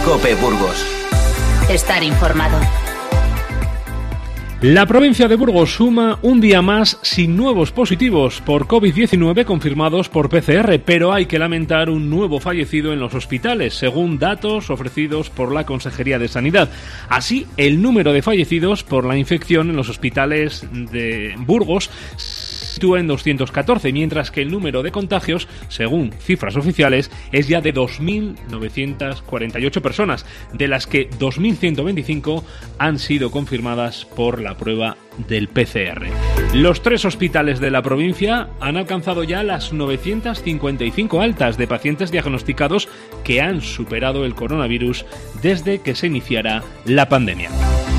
COPE Burgos. Estar informado. La provincia de Burgos suma un día más sin nuevos positivos por COVID-19 confirmados por PCR, pero hay que lamentar un nuevo fallecido en los hospitales, según datos ofrecidos por la Consejería de Sanidad. Así, el número de fallecidos por la infección en los hospitales de Burgos se sitúa en 214, mientras que el número de contagios, según cifras oficiales, es ya de 2.948 personas, de las que 2.125 han sido confirmadas por la prueba del PCR. Los 3 hospitales de la provincia han alcanzado ya las 955 altas de pacientes diagnosticados que han superado el coronavirus desde que se iniciara la pandemia.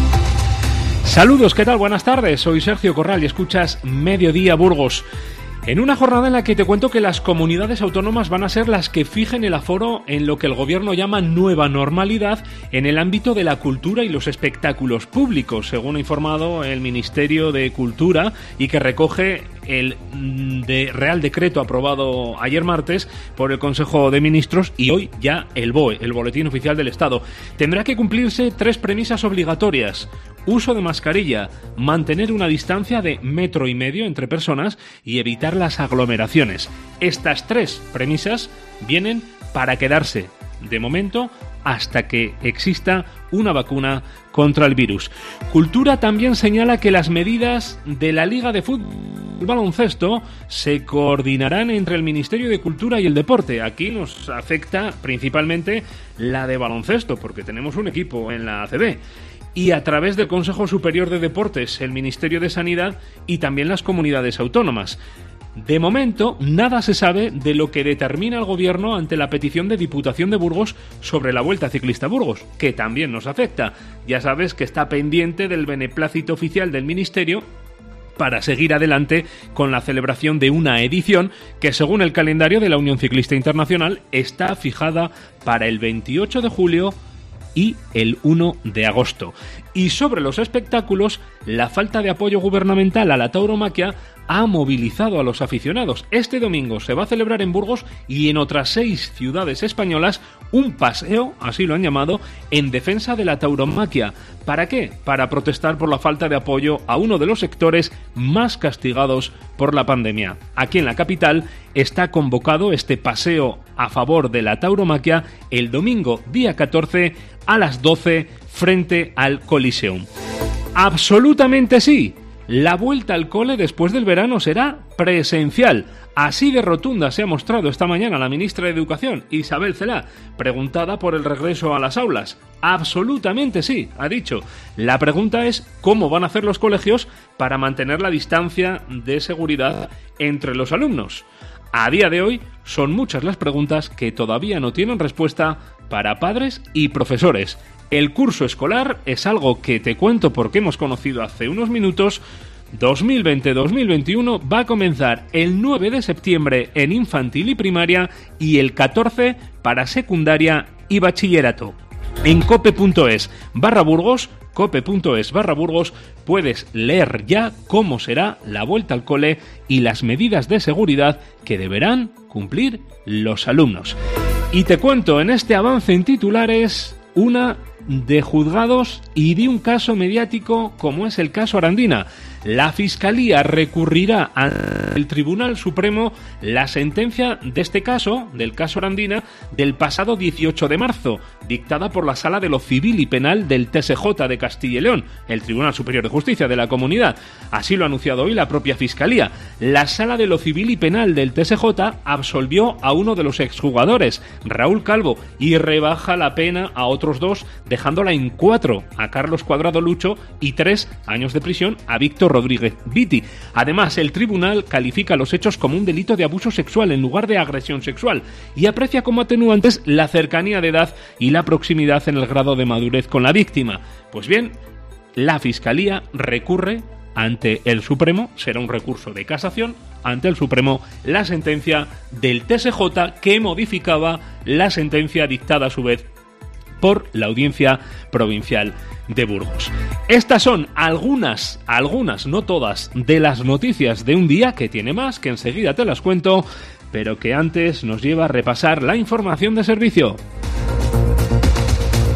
Saludos, ¿qué tal? Buenas tardes, soy Sergio Corral y escuchas Mediodía Burgos. En una jornada en la que te cuento que las comunidades autónomas van a ser las que fijen el aforo en lo que el gobierno llama nueva normalidad en el ámbito de la cultura y los espectáculos públicos, según ha informado el Ministerio de Cultura y que recoge el Real Decreto aprobado ayer martes por el Consejo de Ministros y hoy ya el BOE, el Boletín Oficial del Estado. Tendrá que cumplirse 3 premisas obligatorias: uso de mascarilla, mantener una distancia de 1,5 metros entre personas y evitar las aglomeraciones. Estas 3 premisas vienen para quedarse, de momento, hasta que exista una vacuna contra el virus. Cultura también señala que las medidas de la Liga de Fútbol y Baloncesto se coordinarán entre el Ministerio de Cultura y el Deporte. Aquí nos afecta principalmente la de baloncesto, porque tenemos un equipo en la ACB. Y a través del Consejo Superior de Deportes, el Ministerio de Sanidad y también las comunidades autónomas. De momento, nada se sabe de lo que determina el Gobierno ante la petición de Diputación de Burgos sobre la Vuelta Ciclista a Burgos, que también nos afecta. Ya sabes que está pendiente del beneplácito oficial del Ministerio para seguir adelante con la celebración de una edición que, según el calendario de la Unión Ciclista Internacional, está fijada para el 28 de julio y el 1 de agosto. Y sobre los espectáculos, la falta de apoyo gubernamental a la tauromaquia ha movilizado a los aficionados. Este domingo se va a celebrar en Burgos y en otras 6 ciudades españolas un paseo, así lo han llamado, en defensa de la tauromaquia. ¿Para qué? Para protestar por la falta de apoyo a uno de los sectores más castigados por la pandemia. Aquí en la capital está convocado este paseo a favor de la tauromaquia el domingo día 14 a las 12 frente al Coliseum. Absolutamente sí. La vuelta al cole después del verano será presencial. Así de rotunda se ha mostrado esta mañana la ministra de Educación, Isabel Celaá, preguntada por el regreso a las aulas. Absolutamente sí, ha dicho. La pregunta es cómo van a hacer los colegios para mantener la distancia de seguridad entre los alumnos. A día de hoy son muchas las preguntas que todavía no tienen respuesta para padres y profesores. El curso escolar es algo que te cuento porque hemos conocido hace unos minutos. 2020-2021 va a comenzar el 9 de septiembre en infantil y primaria y el 14 para secundaria y bachillerato. En cope.es/Burgos, cope.es/Burgos, puedes leer ya cómo será la vuelta al cole y las medidas de seguridad que deberán cumplir los alumnos. Y te cuento en este avance en titulares una de juzgados y de un caso mediático como es el caso Arandina. La Fiscalía recurrirá al Tribunal Supremo la sentencia de este caso, del caso Arandina, del pasado 18 de marzo, dictada por la Sala de lo Civil y Penal del TSJ de Castilla y León, el Tribunal Superior de Justicia de la Comunidad. Así lo ha anunciado hoy la propia Fiscalía. La Sala de lo Civil y Penal del TSJ absolvió a uno de los exjugadores, Raúl Calvo, y rebaja la pena a otros 2, dejándola en 4 a Carlos Cuadrado Lucho y 3 años de prisión a Víctor Rodríguez Viti. Además, el tribunal califica los hechos como un delito de abuso sexual en lugar de agresión sexual y aprecia como atenuantes la cercanía de edad y la proximidad en el grado de madurez con la víctima. Pues bien, la Fiscalía recurre ante el Supremo, será un recurso de casación, ante el Supremo la sentencia del TSJ que modificaba la sentencia dictada a su vez por la Audiencia Provincial de Burgos. Estas son algunas, no todas, de las noticias de un día que tiene más, que enseguida te las cuento, pero que antes nos lleva a repasar la información de servicio.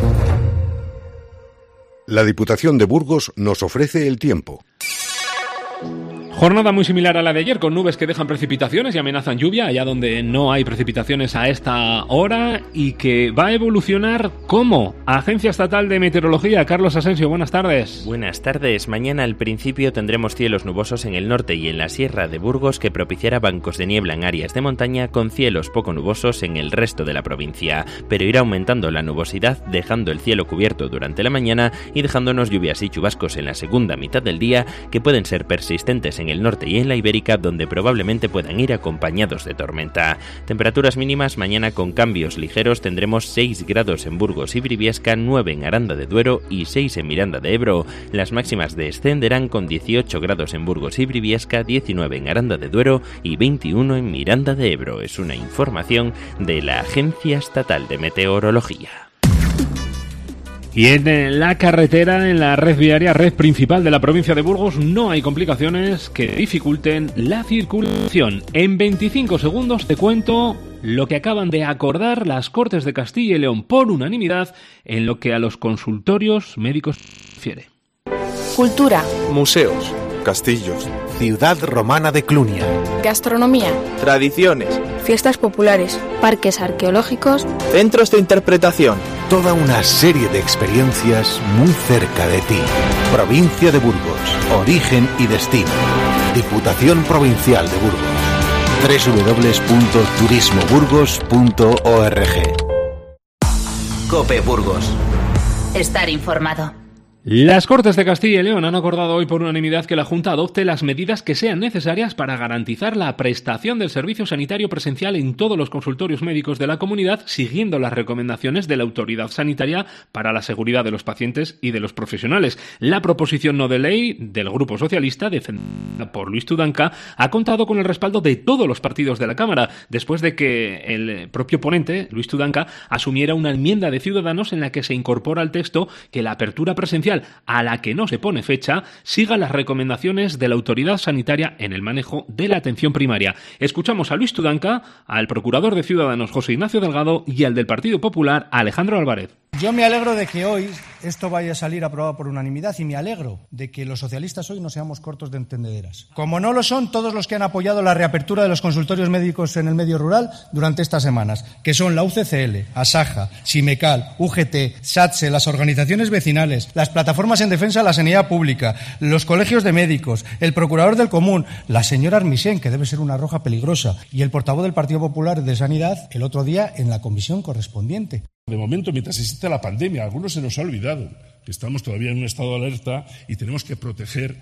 La Diputación de Burgos nos ofrece el tiempo. Jornada muy similar a la de ayer, con nubes que dejan precipitaciones y amenazan lluvia, allá donde no hay precipitaciones a esta hora, y que va a evolucionar como Agencia Estatal de Meteorología. Carlos Asensio, buenas tardes. Buenas tardes. Mañana al principio tendremos cielos nubosos en el norte y en la Sierra de Burgos, que propiciará bancos de niebla en áreas de montaña, con cielos poco nubosos en el resto de la provincia, pero irá aumentando la nubosidad, dejando el cielo cubierto durante la mañana y dejándonos lluvias y chubascos en la segunda mitad del día, que pueden ser persistentes en el norte y en la Ibérica, donde probablemente puedan ir acompañados de tormenta. Temperaturas mínimas mañana con cambios ligeros. Tendremos 6 grados en Burgos y Briviesca, 9 en Aranda de Duero y 6 en Miranda de Ebro. Las máximas descenderán con 18 grados en Burgos y Briviesca, 19 en Aranda de Duero y 21 en Miranda de Ebro. Es una información de la Agencia Estatal de Meteorología. Y en la carretera, en la red viaria, red principal de la provincia de Burgos, no hay complicaciones que dificulten la circulación. En 25 segundos te cuento lo que acaban de acordar las Cortes de Castilla y León por unanimidad en lo que a los consultorios médicos refiere. Cultura. Museos. Castillos. Ciudad romana de Clunia. Gastronomía. Tradiciones. Fiestas populares. Parques arqueológicos. Centros de interpretación. Toda una serie de experiencias muy cerca de ti. Provincia de Burgos. Origen y destino. Diputación Provincial de Burgos. www.turismoburgos.org. COPE Burgos. Estar informado. Las Cortes de Castilla y León han acordado hoy por unanimidad que la Junta adopte las medidas que sean necesarias para garantizar la prestación del servicio sanitario presencial en todos los consultorios médicos de la comunidad, siguiendo las recomendaciones de la autoridad sanitaria para la seguridad de los pacientes y de los profesionales. La proposición no de ley del Grupo Socialista, defendida por Luis Tudanca, ha contado con el respaldo de todos los partidos de la Cámara, después de que el propio ponente, Luis Tudanca, asumiera una enmienda de Ciudadanos en la que se incorpora al texto que la apertura presencial, a la que no se pone fecha, siga las recomendaciones de la autoridad sanitaria en el manejo de la atención primaria. Escuchamos a Luis Tudanca, al procurador de Ciudadanos José Ignacio Delgado y al del Partido Popular Alejandro Álvarez. Yo me alegro de que hoy esto vaya a salir aprobado por unanimidad y me alegro de que los socialistas hoy no seamos cortos de entendederas. Como no lo son todos los que han apoyado la reapertura de los consultorios médicos en el medio rural durante estas semanas, que son la UCCL, Asaja, Simecal, UGT, SATSE, las organizaciones vecinales, las plataformas en defensa de la sanidad pública, los colegios de médicos, el procurador del común, la señora Armisen, que debe ser una roja peligrosa, y el portavoz del Partido Popular de Sanidad el otro día en la comisión correspondiente. De momento, mientras existe la pandemia, a algunos se nos ha olvidado que estamos todavía en un estado de alerta y tenemos que proteger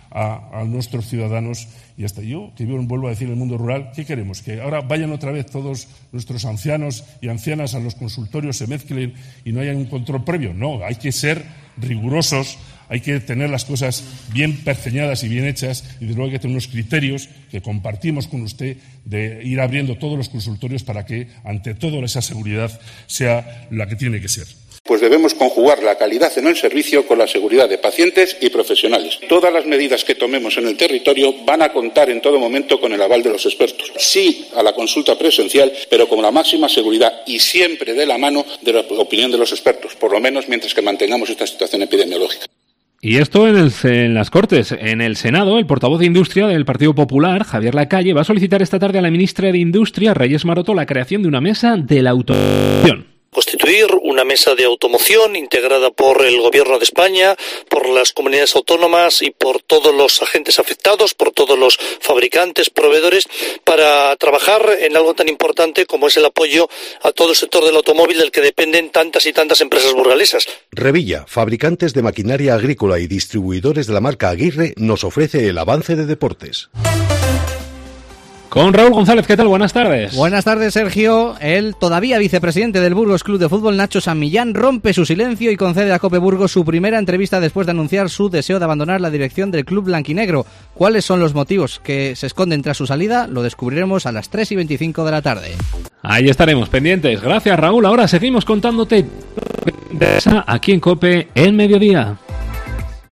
a nuestros ciudadanos. Y hasta yo, que vuelvo a decir, en el mundo rural, ¿qué queremos? ¿Que ahora vayan otra vez todos nuestros ancianos y ancianas a los consultorios, se mezclen y no haya un control previo? No, hay que ser rigurosos, hay que tener las cosas bien pergeñadas y bien hechas, y desde luego hay que tener unos criterios que compartimos con usted de ir abriendo todos los consultorios para que, ante todo, esa seguridad sea la que tiene que ser. Pues debemos conjugar la calidad en el servicio con la seguridad de pacientes y profesionales. Todas las medidas que tomemos en el territorio van a contar en todo momento con el aval de los expertos. Sí a la consulta presencial, pero con la máxima seguridad y siempre de la mano de la opinión de los expertos, por lo menos mientras que mantengamos esta situación epidemiológica. Y esto en las Cortes. En el Senado, el portavoz de Industria del Partido Popular, Javier Lacalle, va a solicitar esta tarde a la ministra de Industria, Reyes Maroto, la creación de una mesa de la automoción. Constituir una mesa de automoción integrada por el Gobierno de España, por las comunidades autónomas y por todos los agentes afectados, por todos los fabricantes, proveedores, para trabajar en algo tan importante como es el apoyo a todo el sector del automóvil del que dependen tantas y tantas empresas burgalesas. Revilla, fabricantes de maquinaria agrícola y distribuidores de la marca Aguirre, nos ofrece el avance de deportes. Con Raúl González, ¿qué tal? Buenas tardes. Buenas tardes, Sergio. El todavía vicepresidente del Burgos Club de Fútbol, Nacho San Millán, rompe su silencio y concede a COPE Burgos su primera entrevista después de anunciar su deseo de abandonar la dirección del club blanquinegro. ¿Cuáles son los motivos que se esconden tras su salida? Lo descubriremos a las 3:25 de la tarde. Ahí estaremos pendientes. Gracias, Raúl. Ahora seguimos contándote aquí en COPE el mediodía.